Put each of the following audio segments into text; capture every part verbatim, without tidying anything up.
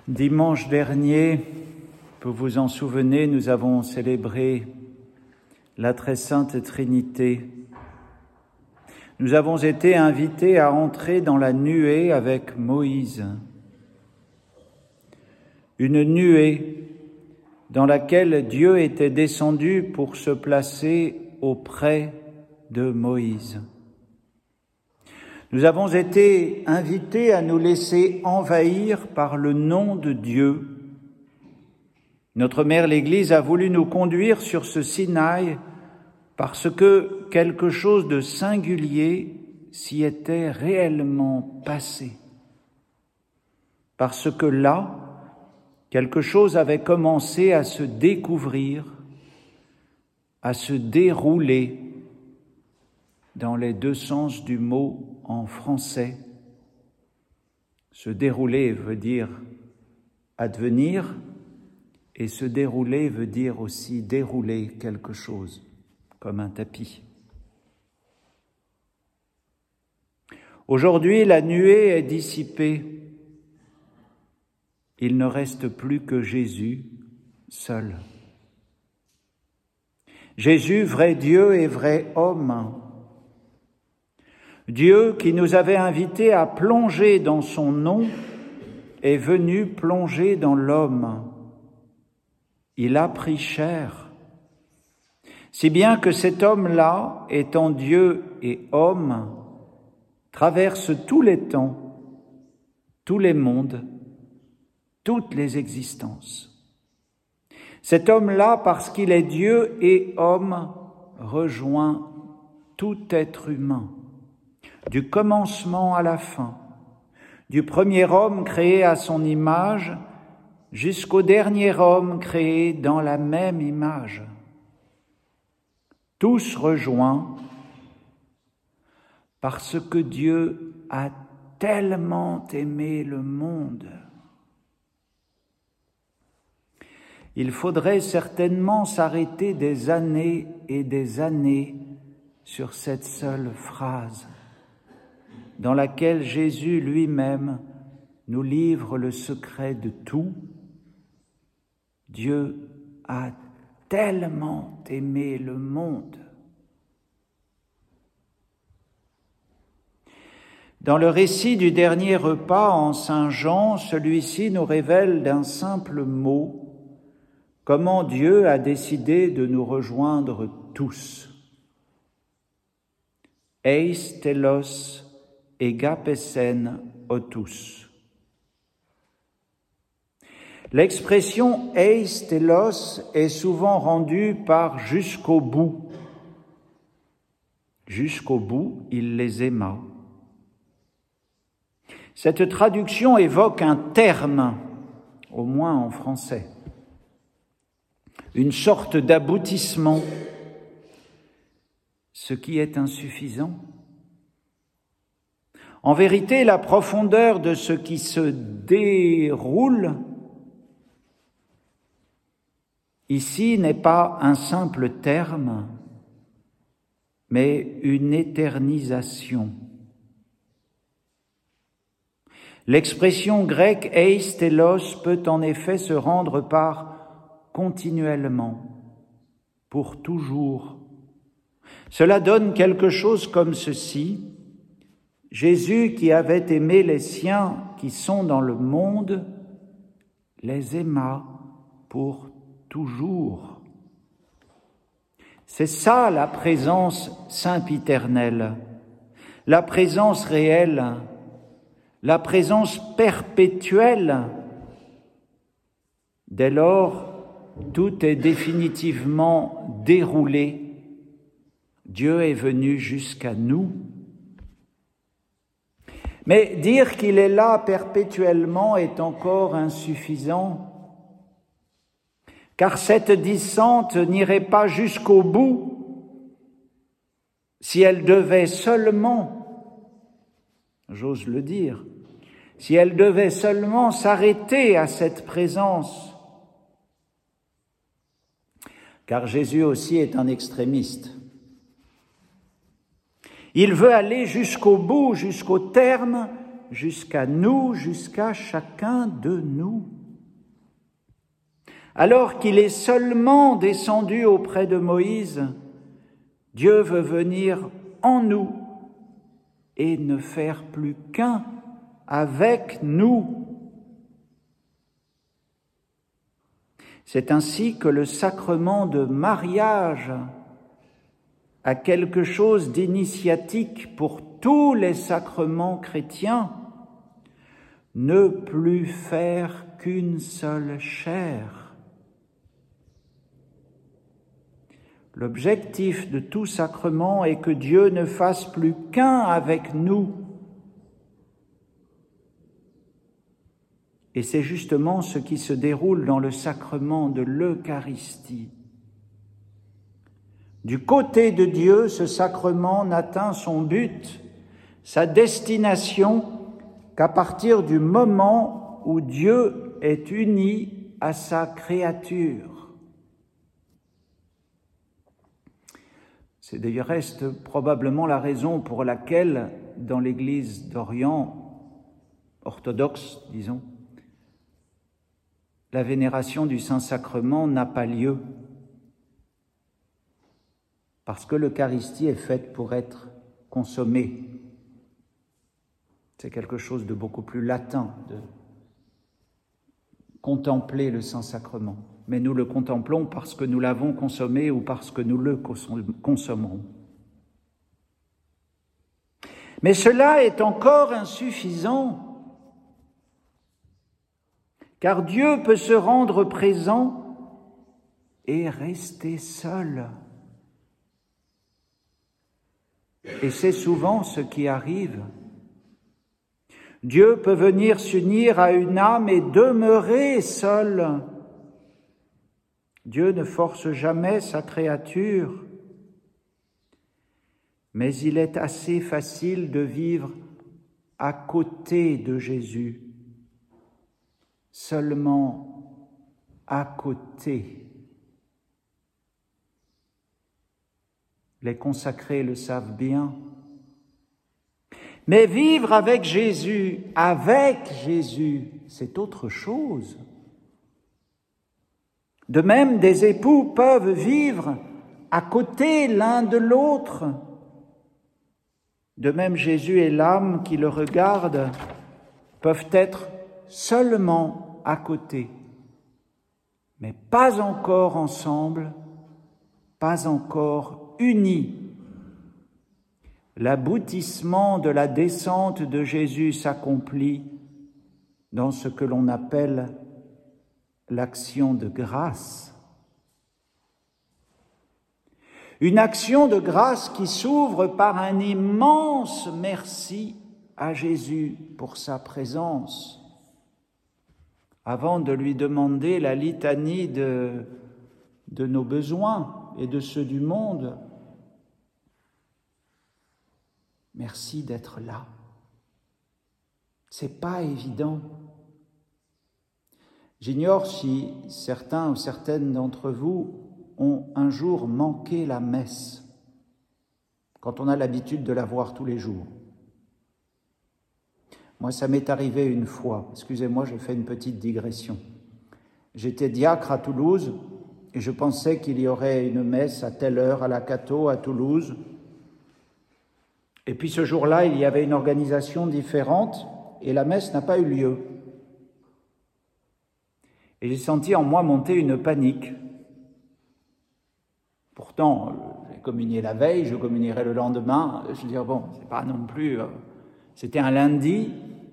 Dimanche dernier, vous vous en souvenez, nous avons célébré la très sainte Trinité. Nous avons été invités à entrer dans la nuée avec Moïse. Une nuée dans laquelle Dieu était descendu pour se placer auprès de Moïse. Nous avons été invités à nous laisser envahir par le nom de Dieu. Notre mère l'Église a voulu nous conduire sur ce Sinaï parce que quelque chose de singulier s'y était réellement passé. Parce que là, quelque chose avait commencé à se découvrir, à se dérouler dans les deux sens du mot en français. Se dérouler veut dire advenir et se dérouler veut dire aussi dérouler quelque chose, comme un tapis. Aujourd'hui, la nuée est dissipée. Il ne reste plus que Jésus seul. Jésus, vrai Dieu et vrai homme. Dieu qui nous avait invités à plonger dans son nom est venu plonger dans l'homme. Il a pris chair. Si bien que cet homme-là, étant Dieu et homme, traverse tous les temps, tous les mondes, toutes les existences. Cet homme-là, parce qu'il est Dieu et homme, rejoint tout être humain, du commencement à la fin, du premier homme créé à son image jusqu'au dernier homme créé dans la même image. Tous rejoints parce que Dieu a tellement aimé le monde. Il faudrait certainement s'arrêter des années et des années sur cette seule phrase, dans laquelle Jésus lui-même nous livre le secret de tout. Dieu a tellement aimé le monde. Dans le récit du dernier repas en Saint Jean, celui-ci nous révèle d'un simple mot comment Dieu a décidé de nous rejoindre tous. Eis telos egapesen otus. L'expression eis telos est souvent rendue par jusqu'au bout. Jusqu'au bout, il les aima. Cette traduction évoque un terme, au moins en français, une sorte d'aboutissement, ce qui est insuffisant. En vérité, la profondeur de ce qui se déroule ici n'est pas un simple terme, mais une éternisation. L'expression grecque eis telos peut en effet se rendre par continuellement, pour toujours. Cela donne quelque chose comme ceci. Jésus, qui avait aimé les siens qui sont dans le monde, les aima pour toujours. C'est ça la présence sempiternelle, la présence réelle, la présence perpétuelle. Dès lors, tout est définitivement déroulé. Dieu est venu jusqu'à nous. Mais dire qu'il est là perpétuellement est encore insuffisant, car cette descente n'irait pas jusqu'au bout si elle devait seulement, j'ose le dire, si elle devait seulement s'arrêter à cette présence. Car Jésus aussi est un extrémiste. Il veut aller jusqu'au bout, jusqu'au terme, jusqu'à nous, jusqu'à chacun de nous. Alors qu'il est seulement descendu auprès de Moïse, Dieu veut venir en nous et ne faire plus qu'un avec nous. C'est ainsi que le sacrement de mariage a quelque chose d'initiatique pour tous les sacrements chrétiens, ne plus faire qu'une seule chair. L'objectif de tout sacrement est que Dieu ne fasse plus qu'un avec nous. Et c'est justement ce qui se déroule dans le sacrement de l'Eucharistie. Du côté de Dieu, ce sacrement n'atteint son but, sa destination, qu'à partir du moment où Dieu est uni à sa créature. C'est d'ailleurs reste probablement la raison pour laquelle, dans l'Église d'Orient, orthodoxe, disons, la vénération du Saint-Sacrement n'a pas lieu, parce que l'Eucharistie est faite pour être consommée. C'est quelque chose de beaucoup plus latin, de contempler le Saint-Sacrement. Mais nous le contemplons parce que nous l'avons consommé ou parce que nous le consommerons. Mais cela est encore insuffisant, car Dieu peut se rendre présent et rester seul. Et c'est souvent ce qui arrive. Dieu peut venir s'unir à une âme et demeurer seul. Dieu ne force jamais sa créature, mais il est assez facile de vivre à côté de Jésus, seulement à côté. Les consacrés le savent bien. Mais vivre avec Jésus, avec Jésus, c'est autre chose. De même, des époux peuvent vivre à côté l'un de l'autre. De même, Jésus et l'âme qui le regardent peuvent être seulement à côté, mais pas encore ensemble, pas encore unis. L'aboutissement de la descente de Jésus s'accomplit dans ce que l'on appelle l'action de grâce. Une action de grâce qui s'ouvre par un immense merci à Jésus pour sa présence. Avant de lui demander la litanie de, de nos besoins et de ceux du monde, merci d'être là. C'est pas évident. J'ignore si certains ou certaines d'entre vous ont un jour manqué la messe, quand on a l'habitude de la voir tous les jours. Moi, ça m'est arrivé une fois. Excusez-moi, je fais une petite digression. J'étais diacre à Toulouse et je pensais qu'il y aurait une messe à telle heure à la Cateau à Toulouse. Et puis ce jour-là, il y avait une organisation différente et la messe n'a pas eu lieu. Et j'ai senti en moi monter une panique. Pourtant, j'ai communié la veille, je communierai le lendemain. Je veux dire, bon, c'est pas non plus... Euh, c'était un lundi.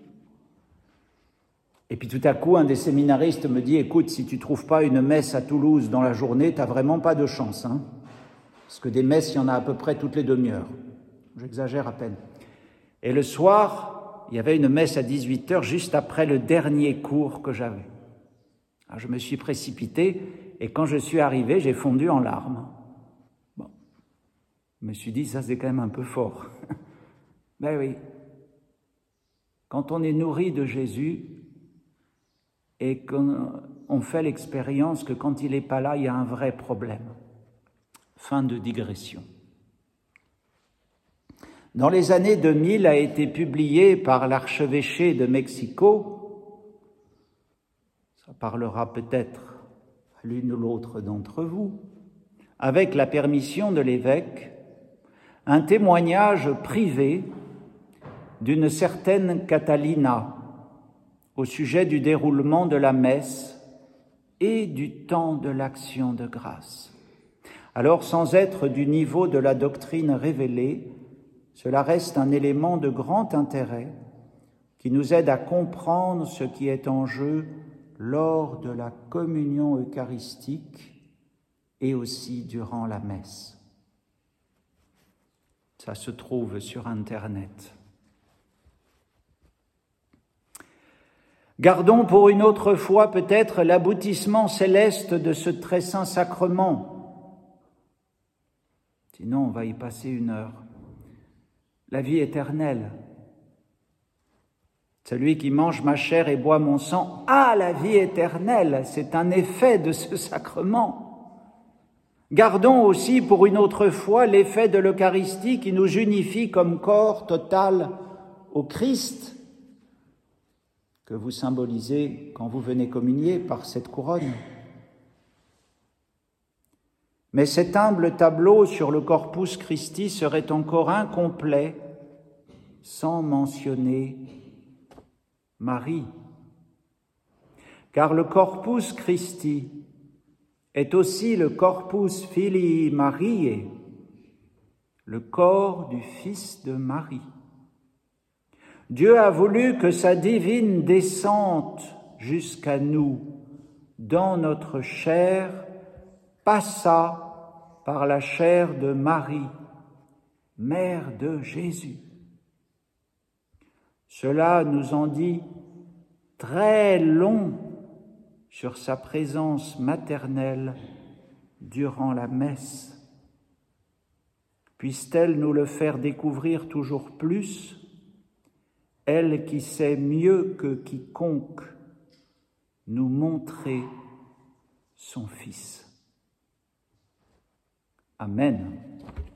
Et puis tout à coup, un des séminaristes me dit, écoute, si tu trouves pas une messe à Toulouse dans la journée, t'as vraiment pas de chance, hein. Parce que des messes, il y en a à peu près toutes les demi-heures. J'exagère à peine. Et le soir, il y avait une messe à dix-huit heures, juste après le dernier cours que j'avais. Alors je me suis précipité, et quand je suis arrivé, j'ai fondu en larmes. Bon, je me suis dit, ça c'est quand même un peu fort. Ben oui, quand on est nourri de Jésus, et qu'on fait l'expérience que quand il n'est pas là, il y a un vrai problème. Fin de digression. Dans les années deux mille a été publié par l'archevêché de Mexico, ça parlera peut-être l'une ou l'autre d'entre vous, avec la permission de l'évêque, un témoignage privé d'une certaine Catalina au sujet du déroulement de la messe et du temps de l'action de grâce. Alors, sans être du niveau de la doctrine révélée, cela reste un élément de grand intérêt qui nous aide à comprendre ce qui est en jeu lors de la communion eucharistique et aussi durant la messe. Ça se trouve sur Internet. Gardons pour une autre fois peut-être l'aboutissement céleste de ce très saint sacrement. Sinon, on va y passer une heure. La vie éternelle. Celui qui mange ma chair et boit mon sang a la vie éternelle. C'est un effet de ce sacrement. Gardons aussi pour une autre fois l'effet de l'Eucharistie qui nous unifie comme corps total au Christ, que vous symbolisez quand vous venez communier par cette couronne. Mais cet humble tableau sur le Corpus Christi serait encore incomplet sans mentionner Marie. Car le Corpus Christi est aussi le Corpus Filii Mariae, le corps du Fils de Marie. Dieu a voulu que sa divine descente jusqu'à nous dans notre chair passât par la chair de Marie, mère de Jésus. Cela nous en dit très long sur sa présence maternelle durant la messe. Puisse-t-elle nous le faire découvrir toujours plus, elle qui sait mieux que quiconque nous montrer son Fils. Amen.